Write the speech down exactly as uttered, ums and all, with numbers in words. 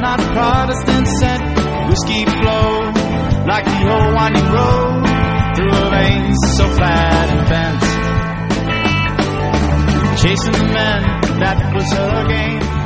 not Protestant sent. Whiskey flow like the old winding road through a lane so flat and bent. Chasing the men, that was her game.